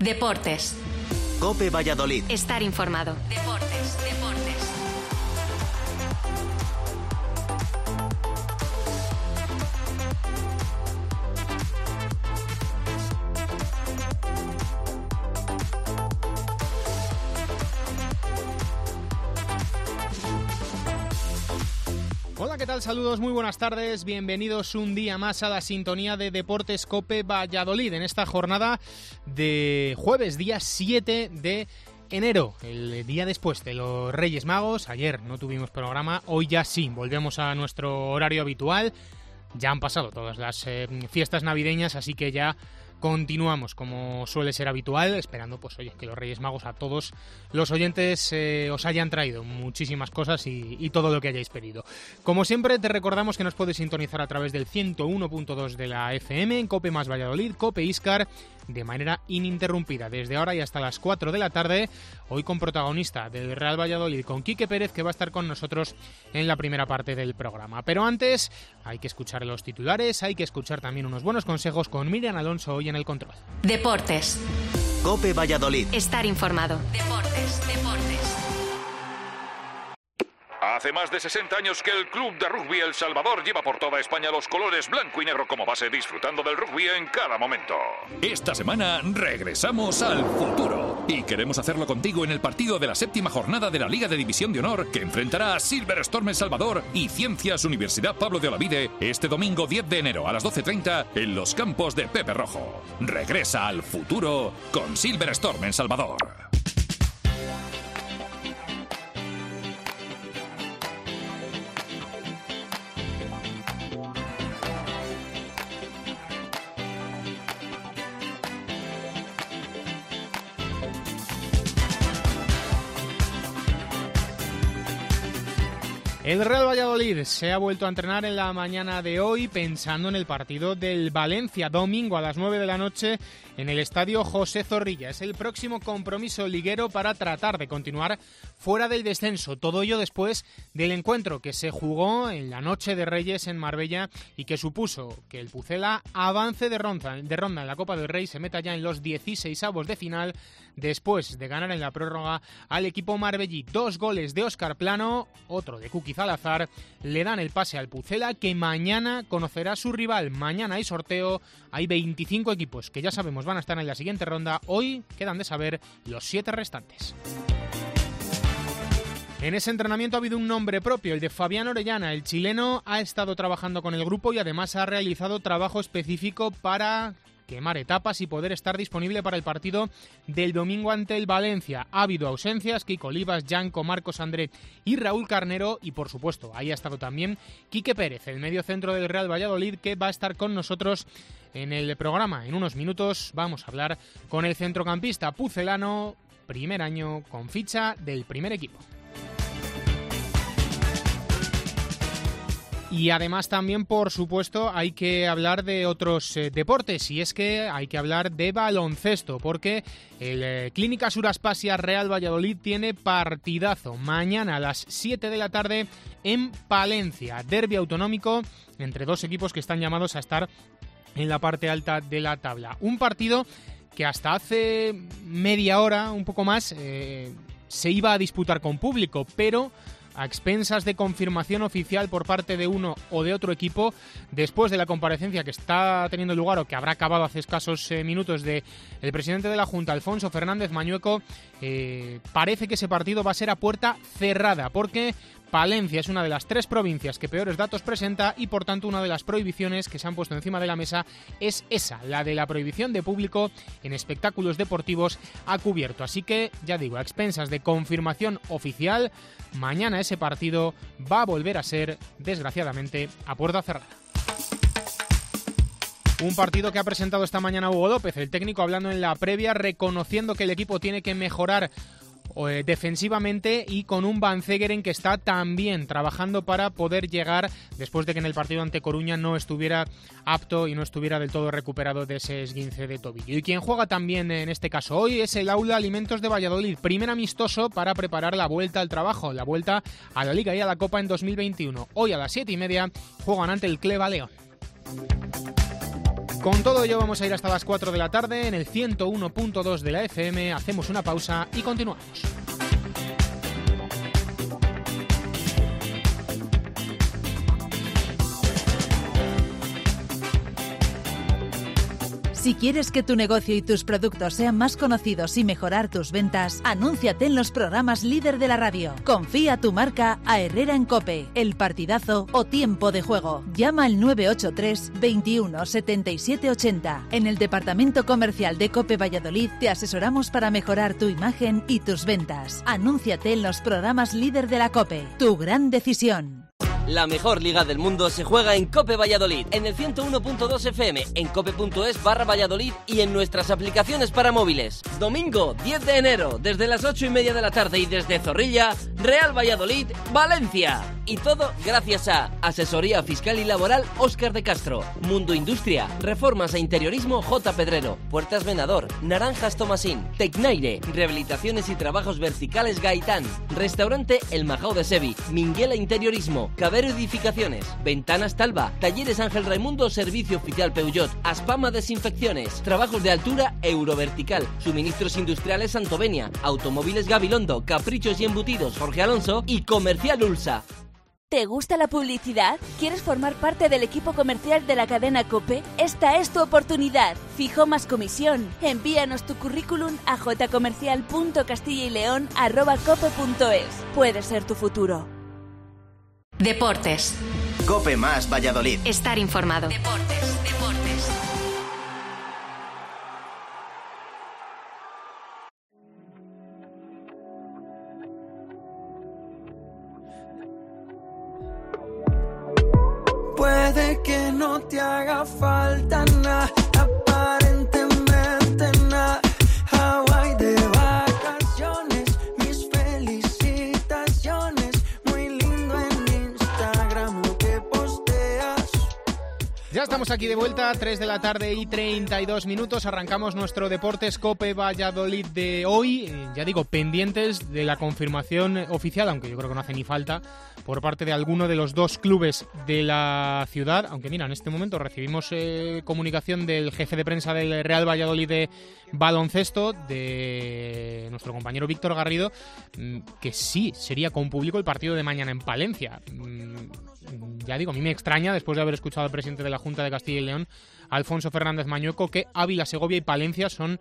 Deportes. COPE Valladolid. Estar informado. Deportes. Hola, ¿qué tal? Saludos, muy buenas tardes. Bienvenidos un día más a la sintonía de Deportes COPE Valladolid en esta jornada de jueves, día 7 de enero, el día después de los Reyes Magos. Ayer no tuvimos programa, hoy ya sí, volvemos a nuestro horario habitual. Ya han pasado todas las fiestas navideñas, así que ya continuamos como suele ser habitual, esperando pues oye, que los Reyes Magos a todos los oyentes os hayan traído muchísimas cosas y todo lo que hayáis pedido. Como siempre te recordamos que nos puedes sintonizar a través del 101.2 de la FM en COPE más Valladolid, COPE Iscar, de manera ininterrumpida desde ahora y hasta las 4 de la tarde, hoy con protagonista del Real Valladolid, con Quique Pérez, que va a estar con nosotros en la primera parte del programa. Pero antes hay que escuchar los titulares, hay que escuchar también unos buenos consejos con Miriam Alonso hoy en el control. Deportes. COPE Valladolid. Estar informado. Deportes. Hace más de 60 años que el Club de Rugby El Salvador lleva por toda España los colores blanco y negro como base, disfrutando del rugby en cada momento. Esta semana regresamos al futuro y queremos hacerlo contigo en el partido de la 7ª jornada de la Liga de División de Honor, que enfrentará a Silver Storm El Salvador y Ciencias Universidad Pablo de Olavide este domingo 10 de enero a las 12:30 en los campos de Pepe Rojo. Regresa al futuro con Silver Storm El Salvador. El Real Valladolid se ha vuelto a entrenar en la mañana de hoy pensando en el partido del Valencia, domingo a las 9 de la noche en el estadio José Zorrilla. Es el próximo compromiso liguero para tratar de continuar fuera del descenso. Todo ello después del encuentro que se jugó en la noche de Reyes en Marbella y que supuso que el Pucela avance de ronda en la Copa del Rey, se meta ya en los 16avos de final después de ganar en la prórroga al equipo marbellí. 2 goles de Óscar Plano, otro de Kuki Salazar, le dan el pase al Pucela, que mañana conocerá a su rival. Mañana hay sorteo, hay 25 equipos que ya sabemos van a estar en la siguiente ronda. Hoy quedan de saber los 7 restantes. En ese entrenamiento ha habido un nombre propio, el de Fabián Orellana. El chileno ha estado trabajando con el grupo y además ha realizado trabajo específico para quemar etapas y poder estar disponible para el partido del domingo ante el Valencia. Ha habido ausencias: Kiko Olivas, Yanko, Marcos André y Raúl Carnero, y por supuesto ahí ha estado también Quique Pérez, el medio centro del Real Valladolid, que va a estar con nosotros en el programa. En unos minutos vamos a hablar con el centrocampista pucelano, primer año con ficha del primer equipo. Y además también, por supuesto, hay que hablar de otros deportes, y es que hay que hablar de baloncesto, porque el Clínica Suraspasia Real Valladolid tiene partidazo mañana a las 7 de la tarde en Palencia. Derbi autonómico entre dos equipos que están llamados a estar en la parte alta de la tabla. Un partido que hasta hace media hora, un poco más, se iba a disputar con público, pero a expensas de confirmación oficial por parte de uno o de otro equipo, después de la comparecencia que está teniendo lugar o que habrá acabado hace escasos minutos de el presidente de la Junta, Alfonso Fernández Mañueco, parece que ese partido va a ser a puerta cerrada, porque Palencia es una de las 3 provincias que peores datos presenta y por tanto una de las prohibiciones que se han puesto encima de la mesa es esa, la de la prohibición de público en espectáculos deportivos a cubierto. Así que, ya digo, a expensas de confirmación oficial, mañana ese partido va a volver a ser, desgraciadamente, a puerta cerrada. Un partido que ha presentado esta mañana Hugo López, el técnico, hablando en la previa, reconociendo que el equipo tiene que mejorar defensivamente, y con un Banzegeren que está también trabajando para poder llegar, después de que en el partido ante Coruña no estuviera apto y no estuviera del todo recuperado de ese esguince de tobillo. Y quien juega también en este caso hoy es el Aula Alimentos de Valladolid, primer amistoso para preparar la vuelta al trabajo, la vuelta a la Liga y a la Copa en 2021. Hoy a las 7:30 juegan ante el Cleva León. Con todo ello vamos a ir hasta las 4 de la tarde en el 101.2 de la FM, hacemos una pausa y continuamos. Si quieres que tu negocio y tus productos sean más conocidos y mejorar tus ventas, anúnciate en los programas líder de la radio. Confía tu marca a Herrera en COPE, El Partidazo o Tiempo de Juego. Llama al 983 21 77 80. En el departamento comercial de COPE Valladolid te asesoramos para mejorar tu imagen y tus ventas. Anúnciate en los programas líder de la COPE. Tu gran decisión. La mejor liga del mundo se juega en COPE Valladolid, en el 101.2 FM, en cope.es/Valladolid y en nuestras aplicaciones para móviles. Domingo 10 de enero, desde las 8:30 de la tarde y desde Zorrilla, Real Valladolid, Valencia. Y todo gracias a Asesoría Fiscal y Laboral Óscar de Castro, Mundo Industria, Reformas e Interiorismo J. Pedrero, Puertas Venador, Naranjas Tomasín, Tecnaire, Rehabilitaciones y Trabajos Verticales Gaitán, Restaurante El Majao de Sevi, Minguela Interiorismo, Cabero Edificaciones, Ventanas Talva, Talleres Ángel Raimundo, Servicio Oficial Peugeot, Aspama Desinfecciones, Trabajos de Altura Eurovertical, Suministros Industriales Santovenia, Automóviles Gabilondo, Caprichos y Embutidos Jorge Alonso y Comercial Ulsa. ¿Te gusta la publicidad? ¿Quieres formar parte del equipo comercial de la cadena COPE? Esta es tu oportunidad. Fijo más comisión. Envíanos tu currículum a jcomercial.castillaileon@cope.es. Puede ser tu futuro. Deportes. COPE más Valladolid. Estar informado. Deportes. Puede que no te haga falta nada, aparentemente nada. Hawaii de vacaciones, mis felicitaciones. Muy lindo en Instagram lo que posteas. Ya estamos aquí de vuelta, 3 de la tarde y 32 minutos. Arrancamos nuestro Deportes COPE Valladolid de hoy. Ya digo, pendientes de la confirmación oficial, aunque yo creo que no hace ni falta, por parte de alguno de los dos clubes de la ciudad. Aunque mira, en este momento recibimos comunicación del jefe de prensa del Real Valladolid de baloncesto, de nuestro compañero Víctor Garrido, que sí sería con público el partido de mañana en Palencia. Ya digo, a mí me extraña, después de haber escuchado al presidente de la Junta de Castilla y León, Alfonso Fernández Mañueco, que Ávila, Segovia y Palencia son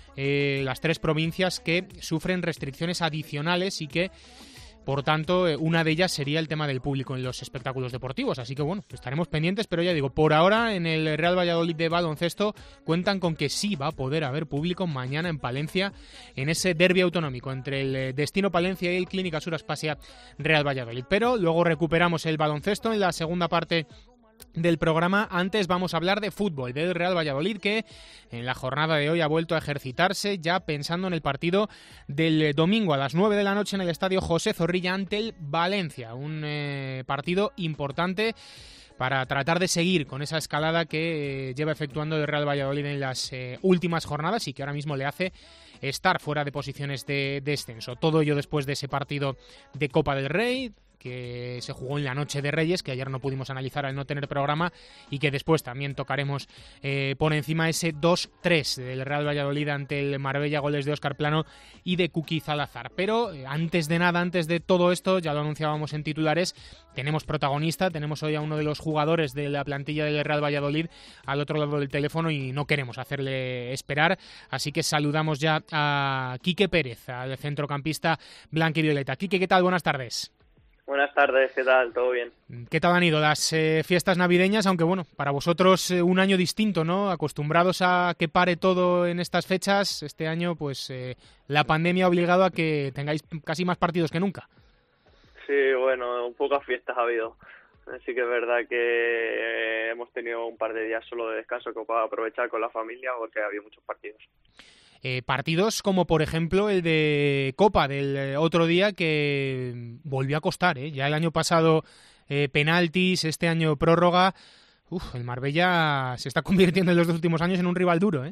las tres provincias que sufren restricciones adicionales y que, por tanto, una de ellas sería el tema del público en los espectáculos deportivos. Así que bueno, estaremos pendientes, pero ya digo, por ahora en el Real Valladolid de baloncesto cuentan con que sí va a poder haber público mañana en Palencia en ese derbi autonómico entre el Destino Palencia y el Clínica Sur Aspasia Real Valladolid. Pero luego recuperamos el baloncesto en la segunda parte del programa. Antes vamos a hablar de fútbol, del Real Valladolid, que en la jornada de hoy ha vuelto a ejercitarse, ya pensando en el partido del domingo a las 9 de la noche en el estadio José Zorrilla ante el Valencia. Un partido importante para tratar de seguir con esa escalada que lleva efectuando el Real Valladolid en las últimas jornadas y que ahora mismo le hace estar fuera de posiciones de descenso. Todo ello después de ese partido de Copa del Rey que se jugó en la Noche de Reyes, que ayer no pudimos analizar al no tener programa, y que después también tocaremos por encima ese 2-3 del Real Valladolid ante el Marbella, goles de Óscar Plano y de Kuki Zalazar. Pero antes de nada, antes de todo esto, ya lo anunciábamos en titulares, tenemos protagonista, tenemos hoy a uno de los jugadores de la plantilla del Real Valladolid al otro lado del teléfono y no queremos hacerle esperar, así que saludamos ya a Quique Pérez, al centrocampista blanquivioleta. Quique, ¿qué tal? Buenas tardes. Buenas tardes, ¿qué tal? ¿Todo bien? ¿Qué tal han ido las fiestas navideñas? Aunque bueno, para vosotros un año distinto, ¿no? Acostumbrados a que pare todo en estas fechas, este año pues la pandemia ha obligado a que tengáis casi más partidos que nunca. Sí, bueno, pocas fiestas ha habido. Sí que es verdad que hemos tenido un par de días solo de descanso que puedo aprovechar con la familia porque había muchos partidos. Partidos como por ejemplo el de Copa del otro día que volvió a costar, ya el año pasado penaltis, este año prórroga. El Marbella se está convirtiendo en los dos últimos años en un rival duro,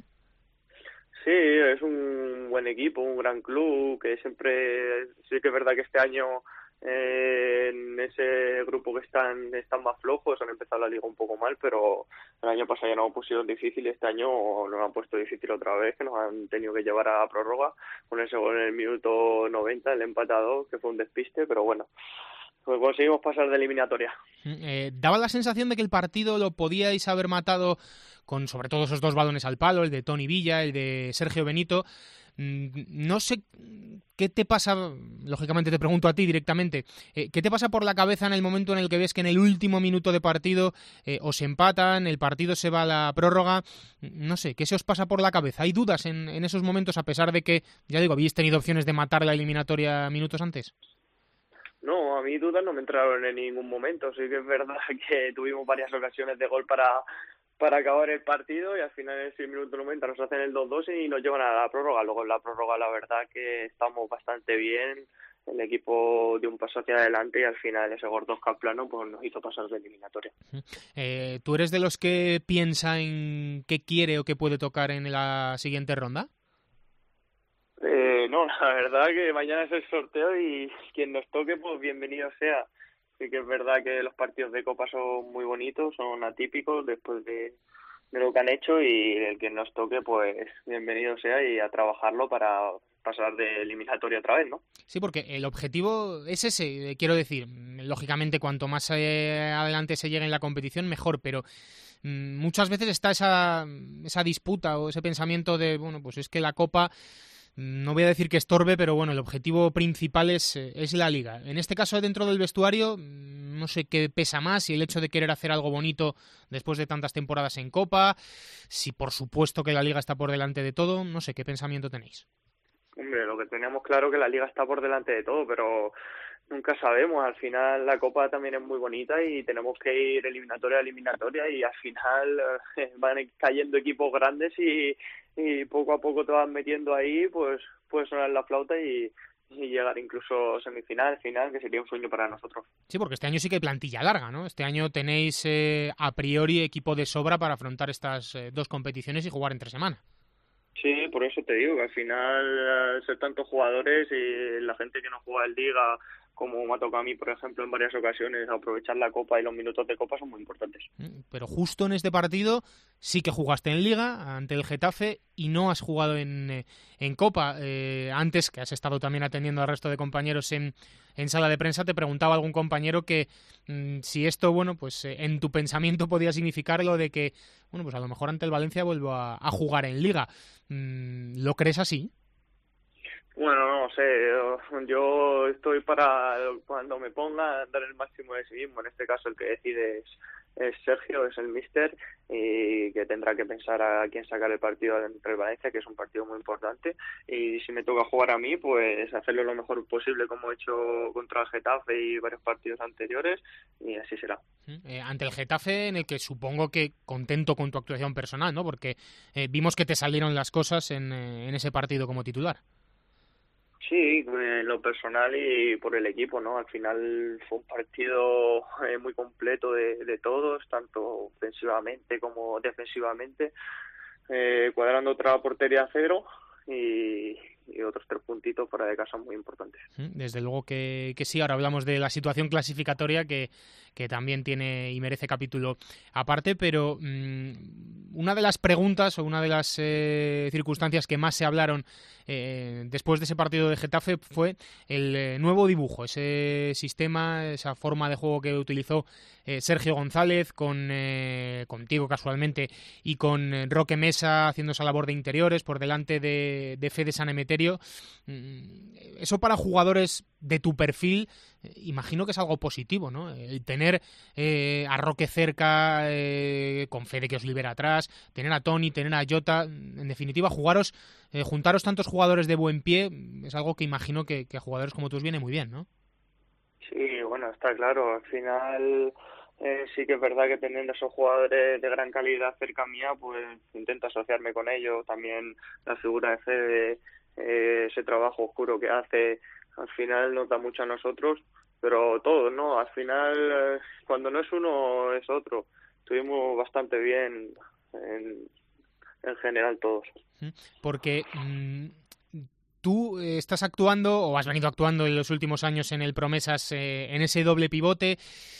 Sí, es un buen equipo, un gran club que siempre, sí que es verdad que este año en ese grupo que están más flojos, han empezado la liga un poco mal, pero el año pasado ya nos han puesto difícil, este año nos han puesto difícil otra vez, que nos han tenido que llevar a prórroga con ese gol en el minuto 90, el empatado, que fue un despiste, pero bueno, pues conseguimos pasar de eliminatoria. Daba la sensación de que el partido lo podíais haber matado con sobre todo esos 2 balones al palo, el de Toni Villa, el de Sergio Benito. No sé qué te pasa, lógicamente te pregunto a ti directamente, ¿qué te pasa por la cabeza en el momento en el que ves que en el último minuto de partido os empatan, el partido se va a la prórroga? No sé, ¿qué se os pasa por la cabeza? ¿Hay dudas en esos momentos a pesar de que, ya digo, habéis tenido opciones de matar la eliminatoria minutos antes? No, a mí dudas no me entraron en ningún momento. Sí que es verdad que tuvimos varias ocasiones de gol para acabar el partido y al final en el minuto 90 nos hacen el 2-2 y nos llevan a la prórroga. Luego en la prórroga la verdad que estamos bastante bien, el equipo dio un paso hacia adelante y al final ese gordo Caplano pues nos hizo pasar de eliminatoria. ¿Tú eres de los que piensa en qué quiere o qué puede tocar en la siguiente ronda? No, la verdad que mañana es el sorteo y quien nos toque pues bienvenido sea. Sí que es verdad que los partidos de Copa son muy bonitos, son atípicos después de lo que han hecho y el que nos toque pues bienvenido sea y a trabajarlo para pasar de eliminatoria otra vez, ¿no? Sí, porque el objetivo es ese, quiero decir, lógicamente cuanto más adelante se llegue en la competición mejor, pero muchas veces está esa disputa o ese pensamiento de, bueno, pues es que la Copa... No voy a decir que estorbe, pero bueno, el objetivo principal es la Liga. En este caso, dentro del vestuario, no sé qué pesa más, si el hecho de querer hacer algo bonito después de tantas temporadas en Copa, si por supuesto que la Liga está por delante de todo, no sé qué pensamiento tenéis. Hombre, lo que tenemos claro es que la Liga está por delante de todo, pero nunca sabemos. Al final la Copa también es muy bonita y tenemos que ir eliminatoria a eliminatoria y al final van cayendo equipos grandes y poco a poco te vas metiendo ahí, pues puede sonar la flauta y llegar incluso semifinal, final, que sería un sueño para nosotros. Sí, porque este año sí que hay plantilla larga, ¿no? Este año tenéis a priori equipo de sobra para afrontar estas 2 competiciones y jugar entre semana. Sí, por eso te digo que al final ser tantos jugadores y la gente que no juega en Liga, como me ha tocado a mí, por ejemplo, en varias ocasiones, aprovechar la Copa y los minutos de Copa son muy importantes. Pero justo en este partido sí que jugaste en Liga ante el Getafe y no has jugado en Copa. Antes, que has estado también atendiendo al resto de compañeros en sala de prensa, te preguntaba algún compañero que si esto, bueno, pues en tu pensamiento podía significar lo de que, bueno, pues a lo mejor ante el Valencia vuelvo a jugar en Liga. ¿Lo crees así? Bueno, no sé, yo estoy para cuando me ponga dar el máximo de sí mismo. En este caso el que decide es Sergio, es el míster, y que tendrá que pensar a quién sacar el partido entre el Valencia, que es un partido muy importante, y si me toca jugar a mí, pues hacerlo lo mejor posible como he hecho contra el Getafe y varios partidos anteriores, y así será. Ante el Getafe, en el que supongo que contento con tu actuación personal, ¿no? Porque vimos que te salieron las cosas en ese partido como titular. Sí, en lo personal y por el equipo, ¿no? Al final fue un partido muy completo de todos, tanto ofensivamente como defensivamente, cuadrando otra portería a 0 y otros 3 puntitos fuera de casa muy importantes. Desde luego que sí. Ahora hablamos de la situación clasificatoria que también tiene y merece capítulo aparte, pero una de las preguntas o una de las circunstancias que más se hablaron después de ese partido de Getafe fue el nuevo dibujo, ese sistema, esa forma de juego que utilizó Sergio González contigo casualmente y con Roque Mesa haciendo esa labor de interiores por delante de Fede San Emeterio. Eso para jugadores de tu perfil imagino que es algo positivo, ¿no? El tener a Roque cerca, con Fede que os libera atrás, tener a Toni, tener a Jota, en definitiva juntaros tantos jugadores de buen pie es algo que imagino que a jugadores como tú os viene muy bien, ¿no? Sí, bueno, está claro, al final sí que es verdad que teniendo esos jugadores de gran calidad cerca mía, pues intento asociarme con ellos. También la figura de Fede, ese trabajo oscuro que hace, al final nos da mucho a nosotros, pero todos, ¿no? Al final, cuando no es uno, es otro. Estuvimos bastante bien en general todos. Porque Tú estás actuando, o has venido actuando en los últimos años en el Promesas, en ese doble pivote.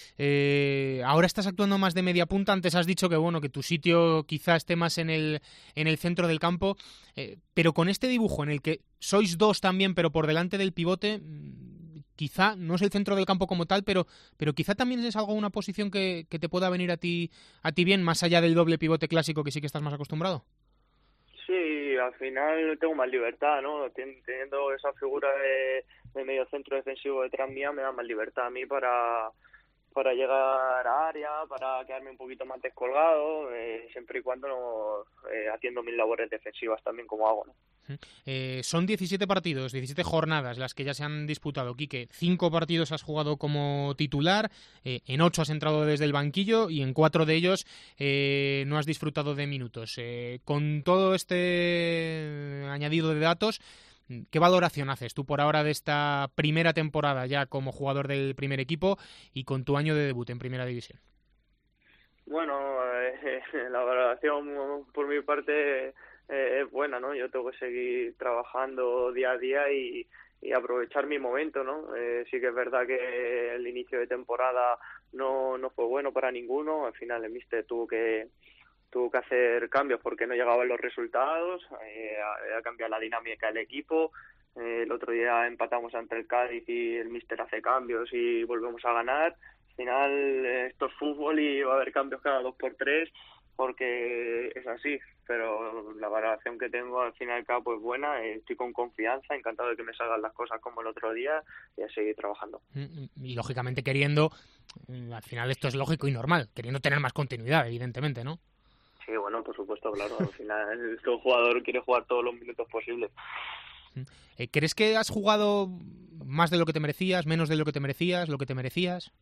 Ahora estás actuando más de media punta. Antes has dicho que bueno, que tu sitio quizá esté más en el centro del campo, pero con este dibujo en el que sois dos también, pero por delante del pivote, quizá no es el centro del campo como tal, pero quizá también es una posición que te pueda venir a ti bien, más allá del doble pivote clásico que sí que estás más acostumbrado. Sí, al final tengo más libertad, ¿no? Teniendo esa figura de medio centro defensivo detrás mía me da más libertad a mí para llegar a área, para quedarme un poquito más descolgado, siempre y cuando no, haciendo mis labores defensivas también como hago, ¿no? Son 17 partidos, 17 jornadas las que ya se han disputado, Quique. 5 partidos has jugado como titular, en 8 has entrado desde el banquillo y en 4 de ellos no has disfrutado de minutos. Con todo este añadido de datos, ¿qué valoración haces tú por ahora de esta primera temporada ya como jugador del primer equipo y con tu año de debut en Primera División? Bueno, la valoración por mi parte es buena, ¿no? Yo tengo que seguir trabajando día a día y aprovechar mi momento, ¿no? Sí que es verdad que el inicio de temporada no fue bueno para ninguno. Al final el míster tuvo que hacer cambios porque no llegaban los resultados, ha cambiado la dinámica del equipo. El otro día empatamos ante el Cádiz y el míster hace cambios y volvemos a ganar. Al final esto es fútbol y va a haber cambios cada 2x3 porque es así, pero la valoración que tengo al fin y al cabo es buena, estoy con confianza, encantado de que me salgan las cosas como el otro día y a seguir trabajando. Y lógicamente queriendo, al final esto es lógico y normal, queriendo tener más continuidad, evidentemente, ¿no? Sí, bueno, por supuesto, claro, al final todo jugador quiere jugar todos los minutos posibles. ¿Crees que has jugado más de lo que te merecías, menos de lo que te merecías, lo que te merecías?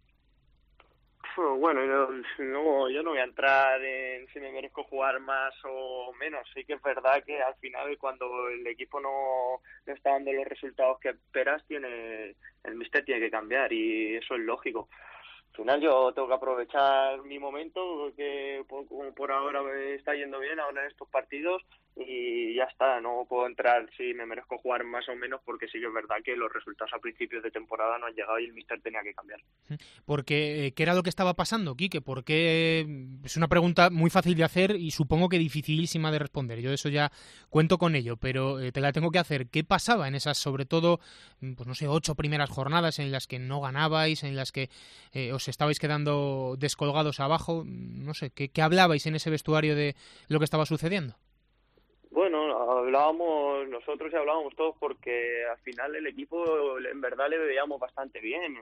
Bueno, yo no voy a entrar en si me merezco jugar más o menos. Sí que es verdad que al final cuando el equipo no está dando los resultados que esperas, el míster tiene que cambiar y eso es lógico. Al final yo tengo que aprovechar mi momento, porque por ahora me está yendo bien ahora en estos partidos y ya está, no puedo entrar si me merezco jugar más o menos porque sí que es verdad que los resultados a principios de temporada no han llegado y el míster tenía que cambiar. Porque, ¿qué era lo que estaba pasando, Quique? Porque es una pregunta muy fácil de hacer y supongo que dificilísima de responder. Yo de eso ya cuento con ello, pero te la tengo que hacer. ¿Qué pasaba en esas, sobre todo, pues no sé, 8 primeras jornadas en las que no ganabais, en las que os estabais quedando descolgados abajo? No sé, ¿qué hablabais en ese vestuario de lo que estaba sucediendo? Bueno, hablábamos nosotros y hablábamos todos porque al final el equipo en verdad le veíamos bastante bien.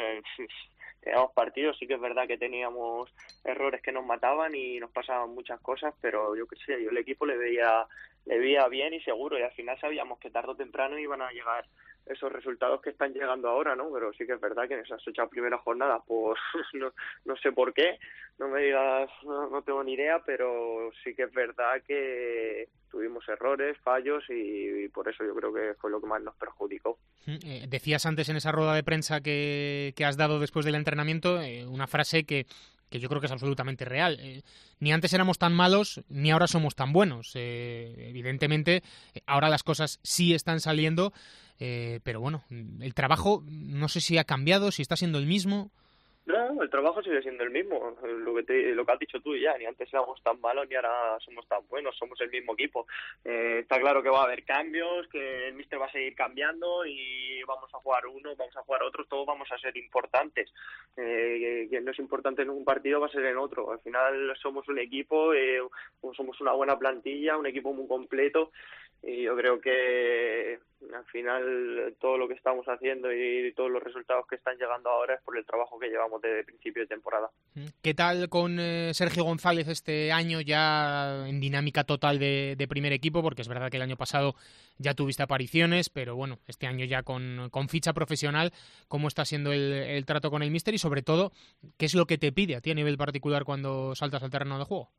Teníamos partidos, sí que es verdad que teníamos errores que nos mataban y nos pasaban muchas cosas, pero yo qué sé, yo el equipo le veía bien y seguro, y al final sabíamos que tarde o temprano iban a llegar esos resultados que están llegando ahora, ¿no? Pero sí que es verdad que en esas 8 primeras jornadas, pues no sé por qué, no me digas, no tengo ni idea, pero sí que es verdad que tuvimos errores, fallos y por eso yo creo que fue lo que más nos perjudicó. Decías antes en esa rueda de prensa que has dado después del entrenamiento una frase que yo creo que es absolutamente real. Ni antes éramos tan malos, ni ahora somos tan buenos. Evidentemente, ahora las cosas sí están saliendo, pero bueno, el trabajo no sé si ha cambiado, si está siendo el mismo. No, el trabajo sigue siendo el mismo, lo que has dicho tú ya, ni antes éramos tan malos ni ahora somos tan buenos, somos el mismo equipo. Está claro que va a haber cambios, que el míster va a seguir cambiando y vamos a jugar uno, vamos a jugar otro, todos vamos a ser importantes. Quien no es importante en un partido va a ser en otro. Al final somos un equipo, somos una buena plantilla, un equipo muy completo. Y yo creo que al final todo lo que estamos haciendo y todos los resultados que están llegando ahora es por el trabajo que llevamos desde principio de temporada. ¿Qué tal con Sergio González este año ya en dinámica total de primer equipo? Porque es verdad que el año pasado ya tuviste apariciones, pero bueno, este año ya con ficha profesional, ¿cómo está siendo el trato con el míster? Y sobre todo, ¿qué es lo que te pide a ti a nivel particular cuando saltas al terreno de juego?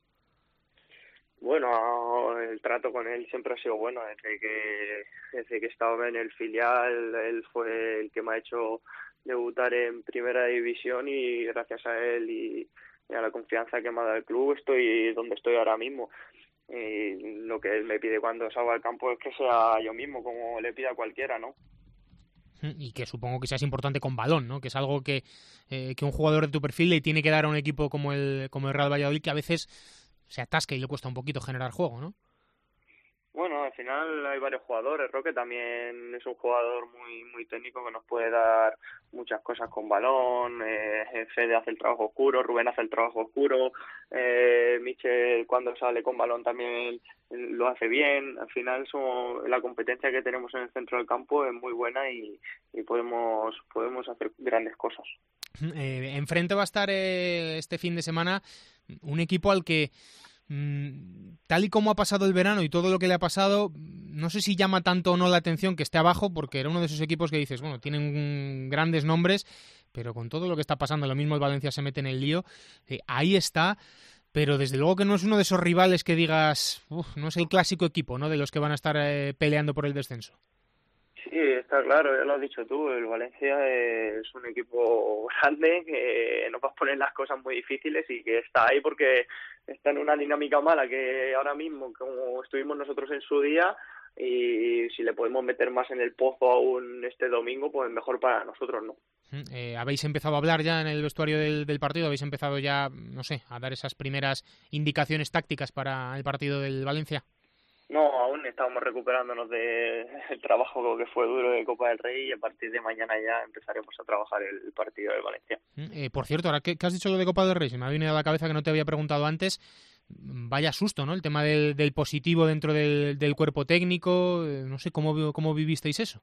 Bueno, el trato con él siempre ha sido bueno. Desde que estaba en el filial, él fue el que me ha hecho debutar en Primera División y gracias a él y a la confianza que me ha dado el club estoy donde estoy ahora mismo. y lo que él me pide cuando salgo al campo es que sea yo mismo, como le pida a cualquiera, ¿no? Y que supongo que seas importante con balón, ¿no? Que es algo que un jugador de tu perfil le tiene que dar a un equipo como el Real Valladolid, que a veces se atasca y le cuesta un poquito generar juego, ¿no? Bueno, al final hay varios jugadores. Roque también es un jugador muy técnico que nos puede dar muchas cosas con balón. Fede hace el trabajo oscuro, Rubén hace el trabajo oscuro. Michel cuando sale con balón también lo hace bien. Al final la competencia que tenemos en el centro del campo es muy buena y podemos hacer grandes cosas. Enfrente va a estar este fin de semana un equipo al que tal y como ha pasado el verano y todo lo que le ha pasado, no sé si llama tanto o no la atención que esté abajo, porque era uno de esos equipos que dices, bueno, tienen grandes nombres, pero con todo lo que está pasando, lo mismo el Valencia se mete en el lío, ahí está, pero desde luego que no es uno de esos rivales que digas, no es el clásico equipo, ¿no?, de los que van a estar peleando por el descenso. Sí, está claro, ya lo has dicho tú, el Valencia es un equipo grande que nos va a poner las cosas muy difíciles y que está ahí porque está en una dinámica mala que ahora mismo, como estuvimos nosotros en su día, y si le podemos meter más en el pozo aún este domingo, pues mejor para nosotros, ¿no? ¿Habéis empezado a hablar ya en el vestuario del partido? ¿Habéis empezado ya, no sé, a dar esas primeras indicaciones tácticas para el partido del Valencia? No, aún estamos recuperándonos del trabajo que fue duro de Copa del Rey y a partir de mañana ya empezaremos a trabajar el partido del Valencia. Por cierto, ahora que has dicho lo de Copa del Rey, se me ha venido a la cabeza que no te había preguntado antes. Vaya susto, ¿no? El tema del positivo dentro del cuerpo técnico. No sé, ¿cómo vivisteis eso?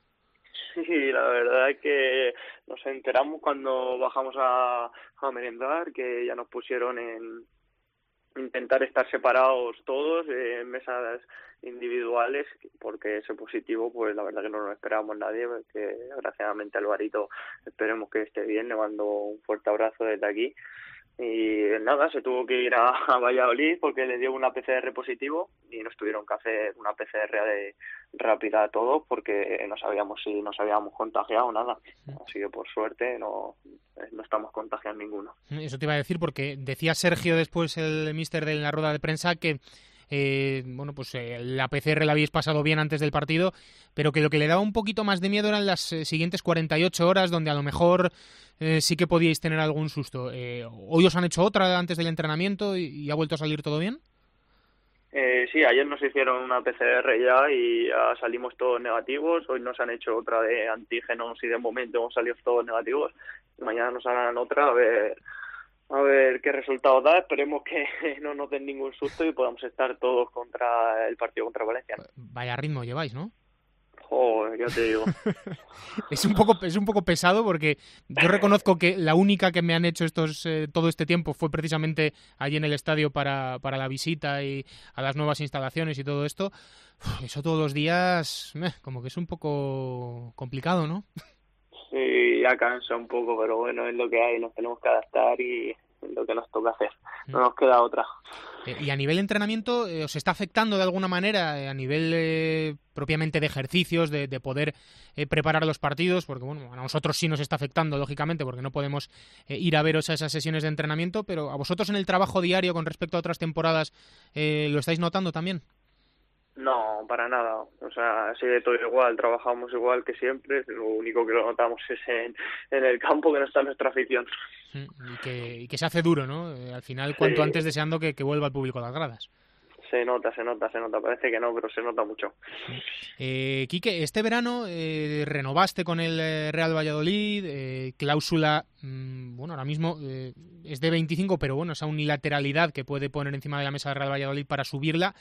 Sí, la verdad es que nos enteramos cuando bajamos a merendar, que ya nos pusieron en intentar estar separados todos en mesas individuales, porque ese positivo pues la verdad que no lo esperábamos nadie, porque desgraciadamente Alvarito esperemos que esté bien, le mando un fuerte abrazo desde aquí. Y nada, se tuvo que ir a Valladolid porque le dio una PCR positivo y nos tuvieron que hacer una PCR rápida a todos porque no sabíamos si nos habíamos contagiado o nada. Así que por suerte no estamos contagiados ninguno. Eso te iba a decir porque decía Sergio después, el míster, de la rueda de prensa, que la PCR la habéis pasado bien antes del partido, pero que lo que le daba un poquito más de miedo eran las siguientes 48 horas, donde a lo mejor sí que podíais tener algún susto. ¿Hoy os han hecho otra antes del entrenamiento y ha vuelto a salir todo bien? Sí, ayer nos hicieron una PCR ya y ya salimos todos negativos. Hoy nos han hecho otra de antígenos y de momento hemos salido todos negativos. Mañana nos harán otra a ver qué resultado da. Esperemos que no nos den ningún susto y podamos estar todos contra el partido contra Valencia. Vaya ritmo lleváis, ¿no? Joder, ya te digo. Es un poco pesado porque yo reconozco que la única que me han hecho todo este tiempo fue precisamente allí en el estadio para la visita y a las nuevas instalaciones y todo esto. Eso todos los días como que es un poco complicado, ¿no? Sí, ya cansa un poco, pero bueno, es lo que hay, nos tenemos que adaptar y es lo que nos toca hacer, no nos queda otra. ¿Y a nivel de entrenamiento os está afectando de alguna manera, a nivel propiamente de ejercicios, de poder preparar los partidos? Porque bueno, a nosotros sí nos está afectando, lógicamente, porque no podemos ir a veros a esas sesiones de entrenamiento, pero ¿a vosotros en el trabajo diario con respecto a otras temporadas lo estáis notando también? No, para nada. O sea, sigue todo igual, trabajamos igual que siempre. Lo único que lo notamos es en el campo, que no está nuestra afición. Y que se hace duro, ¿no? Al final, cuanto antes deseando que vuelva el público a las gradas. Se nota. Parece que no, pero se nota mucho. Quique, este verano renovaste con el Real Valladolid, cláusula, ahora mismo es de 25, pero bueno, esa unilateralidad que puede poner encima de la mesa del Real Valladolid para subirla,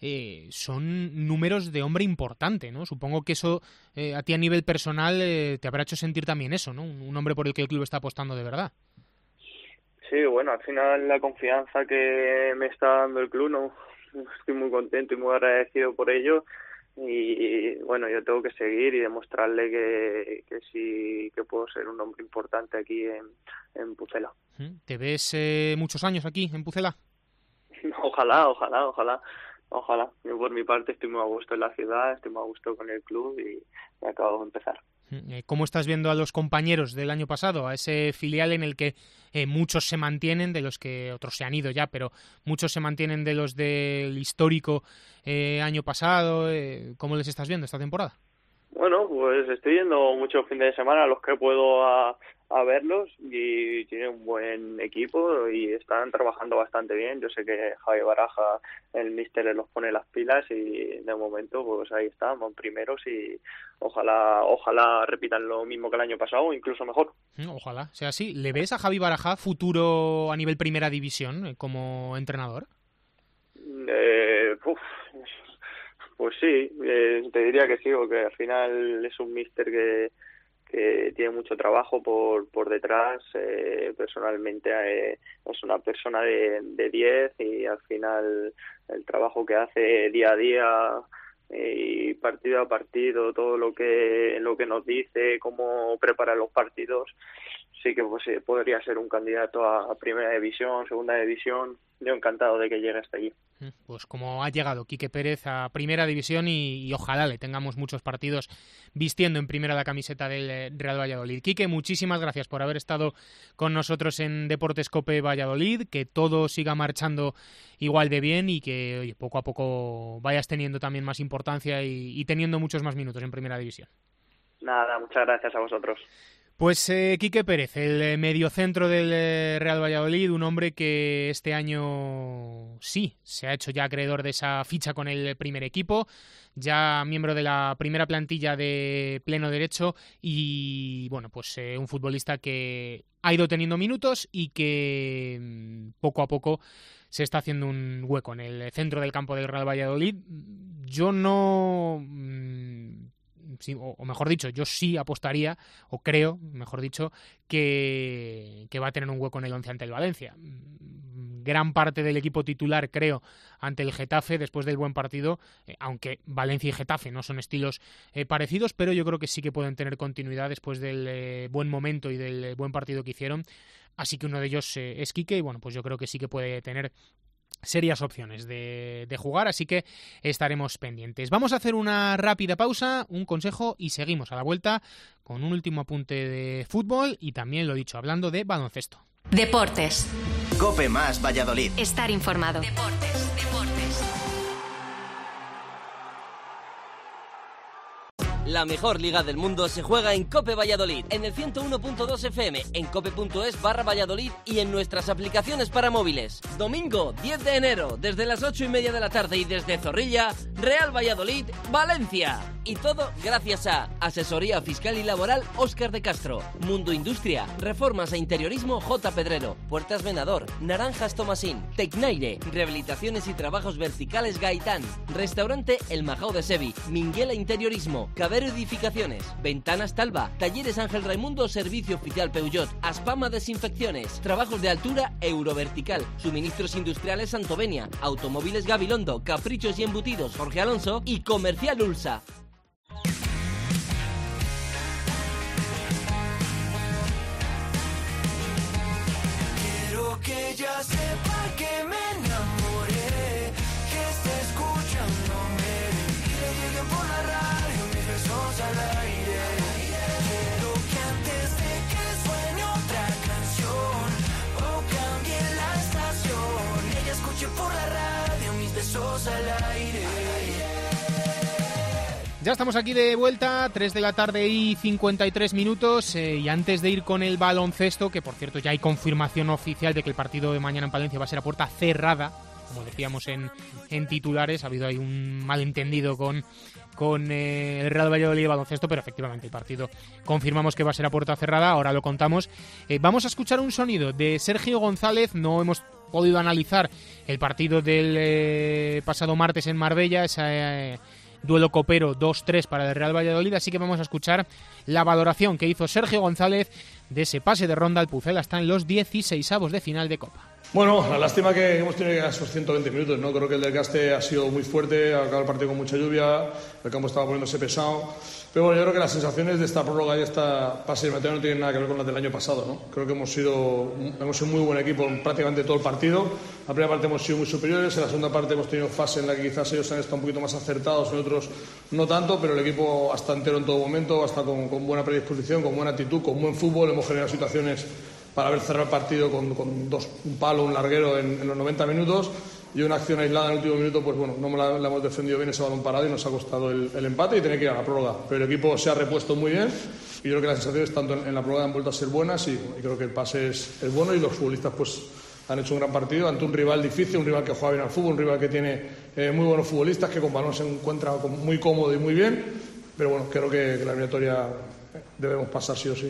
son números de hombre importante, ¿no? Supongo que eso a ti a nivel personal te habrá hecho sentir también eso, ¿no? Un hombre por el que el club está apostando de verdad. Sí, bueno, al final la confianza que me está dando el club, no, estoy muy contento y muy agradecido por ello y bueno, yo tengo que seguir y demostrarle que sí que puedo ser un hombre importante aquí en Pucela. ¿Te ves muchos años aquí en Pucela? Ojalá. Yo por mi parte estoy muy a gusto en la ciudad, estoy muy a gusto con el club y acabo de empezar. ¿Cómo estás viendo a los compañeros del año pasado, a ese filial en el que muchos se mantienen, de los que otros se han ido ya, pero muchos se mantienen de los del histórico año pasado? ¿Cómo les estás viendo esta temporada? Bueno, pues estoy yendo muchos fines de semana a los que puedo a verlos, y tienen un buen equipo y están trabajando bastante bien. Yo sé que Javi Baraja, el míster, los pone las pilas, y de momento pues ahí están, van primeros, y ojalá repitan lo mismo que el año pasado o incluso mejor. Ojalá sea así. ¿Le ves a Javi Baraja futuro a nivel primera división como entrenador? Pues sí, te diría que sí, porque al final es un míster que tiene mucho trabajo por detrás. Personalmente es una persona de 10, y al final el trabajo que hace día a día y partido a partido, todo lo que nos dice, cómo prepara los partidos, sí que pues, podría ser un candidato a primera división, segunda división. Yo encantado de que llegue hasta allí. Pues como ha llegado Quique Pérez a primera división, y ojalá le tengamos muchos partidos vistiendo en primera la camiseta del Real Valladolid. Quique, muchísimas gracias por haber estado con nosotros en Deportes COPE Valladolid, que todo siga marchando igual de bien, y que oye, poco a poco vayas teniendo también más importancia y teniendo muchos más minutos en primera división. Nada, muchas gracias a vosotros. Pues Quique Pérez, el mediocentro del Real Valladolid, un hombre que este año sí se ha hecho ya acreedor de esa ficha con el primer equipo, ya miembro de la primera plantilla de pleno derecho, y bueno, pues un futbolista que ha ido teniendo minutos y que poco a poco se está haciendo un hueco en el centro del campo del Real Valladolid. Yo no... Sí, o mejor dicho, yo sí apostaría, o creo, mejor dicho, que va a tener un hueco en el 11 ante el Valencia. Gran parte del equipo titular, creo, ante el Getafe, después del buen partido, aunque Valencia y Getafe no son estilos parecidos, pero yo creo que sí que pueden tener continuidad después del buen momento y del buen partido que hicieron. Así que uno de ellos es Quique, y bueno, pues yo creo que sí que puede tener serias opciones de jugar, así que estaremos pendientes. Vamos a hacer una rápida pausa, un consejo, y seguimos a la vuelta con un último apunte de fútbol y también, lo dicho, hablando de baloncesto. Deportes. COPE más Valladolid. Estar informado. Deportes. La mejor liga del mundo se juega en COPE Valladolid, en el 101.2 FM, en cope.es/Valladolid y en nuestras aplicaciones para móviles. Domingo 10 de enero, desde las 8:30 de la tarde, y desde Zorrilla, Real Valladolid, Valencia. Y todo gracias a Asesoría Fiscal y Laboral Óscar de Castro, Mundo Industria, Reformas e Interiorismo J. Pedrero, Puertas Venador, Naranjas Tomasín, Tecnaire, Rehabilitaciones y Trabajos Verticales Gaitán, Restaurante El Majao de Sevi, Minguela Interiorismo, Cabero Edificaciones, Ventanas Talva, Talleres Ángel Raimundo, Servicio Oficial Peugeot, Aspama Desinfecciones, Trabajos de Altura Eurovertical, Suministros Industriales Santovenia, Automóviles Gabilondo, Caprichos y Embutidos Jorge Alonso y Comercial Ulsa. Quiero que ella sepa que me enamoré, que esté escuchándome, y le lleguen por la radio mis besos al aire. Quiero que antes de que suene otra canción o cambie la estación, ella escuche por la radio mis besos al aire. Ya estamos aquí de vuelta, 3 de la tarde y 53 minutos, y antes de ir con el baloncesto, que por cierto ya hay confirmación oficial de que el partido de mañana en Palencia va a ser a puerta cerrada, como decíamos en titulares. Ha habido ahí un malentendido con el Real Valladolid de baloncesto, pero efectivamente el partido confirmamos que va a ser a puerta cerrada, ahora lo contamos. Vamos a escuchar un sonido de Sergio González. No hemos podido analizar el partido del pasado martes en Marbella, ese duelo copero 2-3 para el Real Valladolid, así que vamos a escuchar la valoración que hizo Sergio González de ese pase de ronda al Pucela. Está en los 16avos de final de Copa. Bueno, la lástima que hemos tenido esos 120 minutos, ¿no? Creo que el desgaste ha sido muy fuerte, ha acabado el partido con mucha lluvia, el campo estaba poniéndose pesado. Pero bueno, yo creo que las sensaciones de esta prórroga y esta pase eliminatoria no tienen nada que ver con las del año pasado, ¿no? Creo que hemos sido muy buen equipo en prácticamente todo el partido. La primera parte hemos sido muy superiores, en la segunda parte hemos tenido fase en la que quizás ellos han estado un poquito más acertados, nosotros no tanto, pero el equipo hasta entero en todo momento, hasta con buena predisposición, con buena actitud, con buen fútbol. Hemos generado situaciones para haber cerrado el partido con un palo, un larguero en los 90 minutos y una acción aislada en el último minuto, pues bueno, no la hemos defendido bien ese balón parado y nos ha costado el empate y tener que ir a la prórroga. Pero el equipo se ha repuesto muy bien y yo creo que las sensaciones tanto en la prórroga han vuelto a ser buenas y creo que el pase es bueno y los futbolistas pues han hecho un gran partido ante un rival difícil, un rival que juega bien al fútbol, un rival que tiene muy buenos futbolistas, que con balón se encuentra muy cómodo y muy bien, pero bueno, creo que la eliminatoria debemos pasar sí o sí.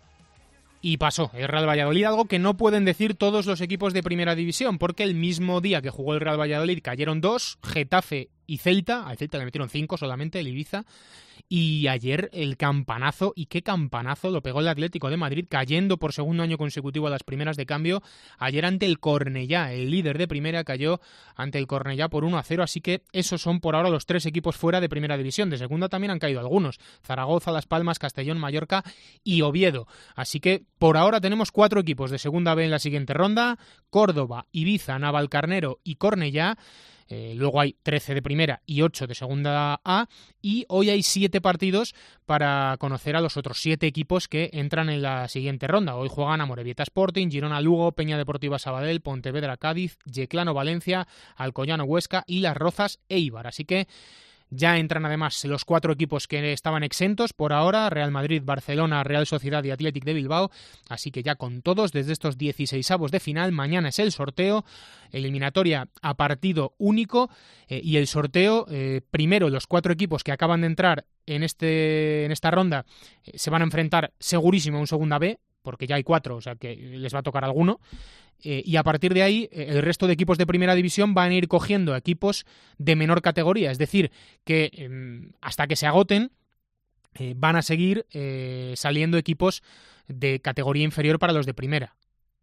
Y pasó el Real Valladolid, algo que no pueden decir todos los equipos de Primera División, porque el mismo día que jugó el Real Valladolid cayeron 2, Getafe y Celta. Al Celta le metieron 5 solamente, el Ibiza. Y ayer el campanazo, y qué campanazo lo pegó el Atlético de Madrid, cayendo por segundo año consecutivo a las primeras de cambio. Ayer ante el Cornellá, el líder de primera, cayó ante el Cornellá por 1-0, así que esos son por ahora los 3 equipos fuera de Primera División. De segunda también han caído algunos: Zaragoza, Las Palmas, Castellón, Mallorca y Oviedo. Así que por ahora tenemos 4 equipos de segunda B en la siguiente ronda: Córdoba, Ibiza, Navalcarnero y Cornellá. Luego hay 13 de primera y 8 de segunda A, y hoy hay 7 partidos para conocer a los otros 7 equipos que entran en la siguiente ronda. Hoy juegan Amorebieta Sporting, Girona Lugo, Peña Deportiva Sabadell, Pontevedra Cádiz, Yeclano Valencia, Alcoyano Huesca y Las Rozas Eibar. Así que ya entran además los 4 equipos que estaban exentos por ahora: Real Madrid, Barcelona, Real Sociedad y Athletic de Bilbao. Así que ya con todos desde estos 16avos de final. Mañana es el sorteo, eliminatoria a partido único, y el sorteo, primero los 4 equipos que acaban de entrar en esta ronda se van a enfrentar segurísimo a un segunda B, porque ya hay 4, o sea que les va a tocar alguno. Y a partir de ahí, el resto de equipos de Primera División van a ir cogiendo equipos de menor categoría. Es decir, que hasta que se agoten van a seguir saliendo equipos de categoría inferior para los de Primera.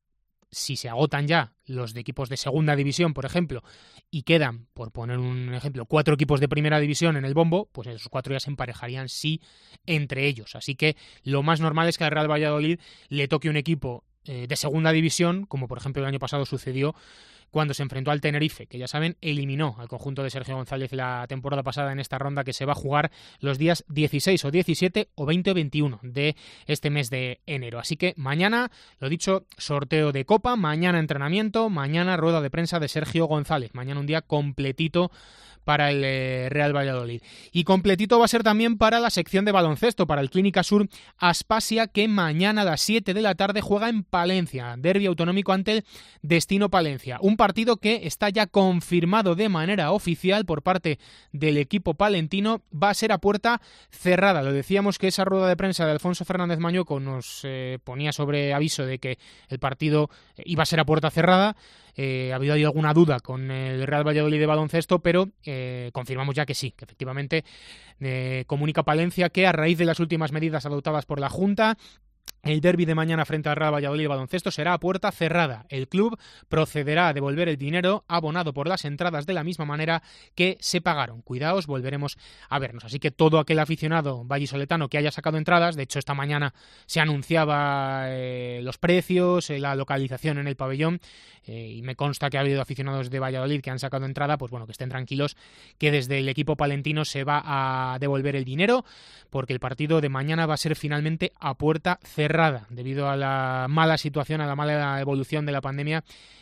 Si se agotan ya los de equipos de Segunda División, por ejemplo, y quedan, por poner un ejemplo, 4 equipos de Primera División en el bombo, pues esos 4 ya se emparejarían sí entre ellos. Así que lo más normal es que al Real Valladolid le toque un equipo de Segunda División, como por ejemplo el año pasado sucedió cuando se enfrentó al Tenerife, que ya saben, eliminó al conjunto de Sergio González la temporada pasada en esta ronda que se va a jugar los días 16 o 17 o 20 o 21 de este mes de enero. Así que mañana, lo dicho, sorteo de Copa, mañana entrenamiento, mañana rueda de prensa de Sergio González, mañana un día completito para el Real Valladolid. Y completito va a ser también para la sección de baloncesto, para el Clínica Sur Aspasia, que mañana a las 7 de la tarde juega en Palencia, derbi autonómico ante el Destino Palencia. Un partido que está ya confirmado de manera oficial por parte del equipo palentino. Va a ser a puerta cerrada. Lo decíamos que esa rueda de prensa de Alfonso Fernández Mañueco nos ponía sobre aviso de que el partido iba a ser a puerta cerrada. Ha habido ahí alguna duda con el Real Valladolid de baloncesto, pero confirmamos ya que sí, que efectivamente comunica Palencia que a raíz de las últimas medidas adoptadas por la Junta, el derbi de mañana frente al Real Valladolid de baloncesto será a puerta cerrada. El club procederá a devolver el dinero abonado por las entradas de la misma manera que se pagaron. Cuidaos, volveremos a vernos. Así que todo aquel aficionado vallisoletano que haya sacado entradas, de hecho esta mañana se anunciaba los precios, la localización en el pabellón, y me consta que ha habido aficionados de Valladolid que han sacado entrada, pues bueno, que estén tranquilos, que desde el equipo palentino se va a devolver el dinero, porque el partido de mañana va a ser finalmente a puerta cerrada, debido a la mala situación, a la mala evolución de la pandemia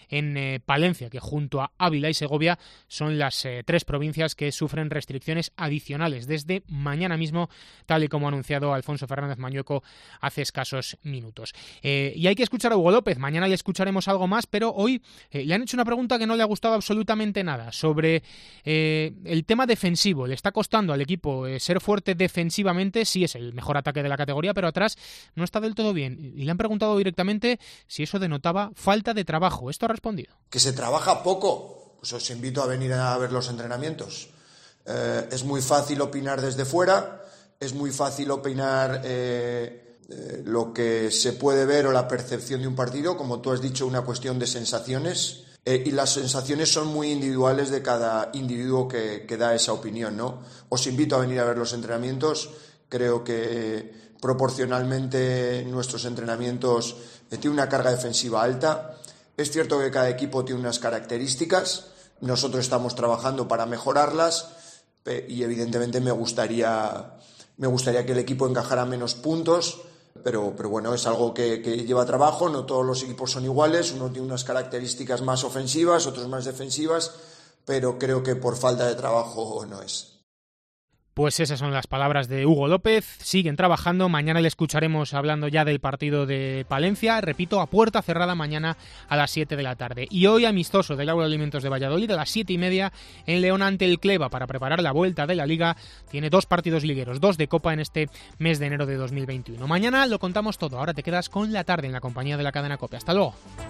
en Palencia, que junto a Ávila y Segovia son las 3 provincias que sufren restricciones adicionales desde mañana mismo, tal y como ha anunciado Alfonso Fernández Mañueco hace escasos minutos. Y hay que escuchar a Hugo López. Mañana le escucharemos algo más, pero hoy le han hecho una pregunta que no le ha gustado absolutamente nada sobre el tema defensivo. Le está costando al equipo ser fuerte defensivamente. Sí, es el mejor ataque de la categoría, pero atrás no está del todo bien. Y le han preguntado directamente si eso denotaba falta de trabajo. Esto ha respondido. Que se trabaja poco. Pues os invito a venir a ver los entrenamientos. Es muy fácil opinar desde fuera, es muy fácil opinar lo que se puede ver o la percepción de un partido, como tú has dicho, una cuestión de sensaciones. Y las sensaciones son muy individuales de cada individuo que da esa opinión, ¿no? Os invito a venir a ver los entrenamientos. Creo que proporcionalmente nuestros entrenamientos tienen una carga defensiva alta. Es cierto que cada equipo tiene unas características. Nosotros estamos trabajando para mejorarlas y evidentemente me gustaría que el equipo encajara menos puntos. Pero bueno, es algo que lleva trabajo, no todos los equipos son iguales, uno tiene unas características más ofensivas, otros más defensivas, pero creo que por falta de trabajo no es. Pues esas son las palabras de Hugo López, siguen trabajando, mañana le escucharemos hablando ya del partido de Palencia, repito, a puerta cerrada mañana a las 7 de la tarde. Y hoy amistoso del Lauro de Alimentos de Valladolid a las 7:30 en León ante el Cleva para preparar la vuelta de la Liga. Tiene 2 partidos ligueros, 2 de Copa en este mes de enero de 2021. Mañana lo contamos todo, ahora te quedas con la tarde en la compañía de la cadena COPE. Hasta luego.